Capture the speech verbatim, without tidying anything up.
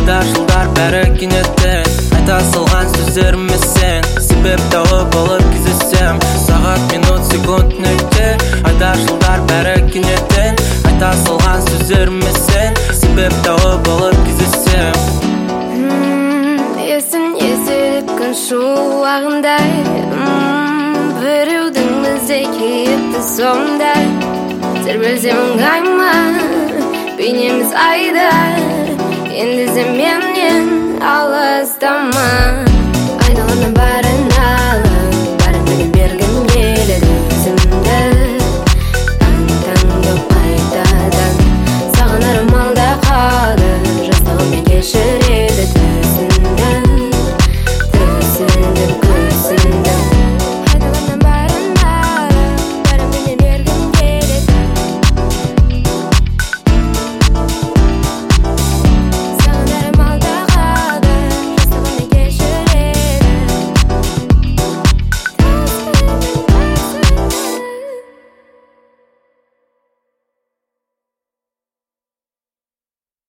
айда жылдар бәрі кенетті. Айта салған сөздерім сен, себеп тауып алып кездесем. Сағат, минут, секунд, нүкте. Айда жылдар бәрі кенетті. Айта салған сөздерім сен, себеп тауып алып кездесем. Есін есіліп күн шуағындай, біреудің біздей кейіпті сондай. Тербелсем ыңғайма, бейнеміз айда, енді сен менен алыстама.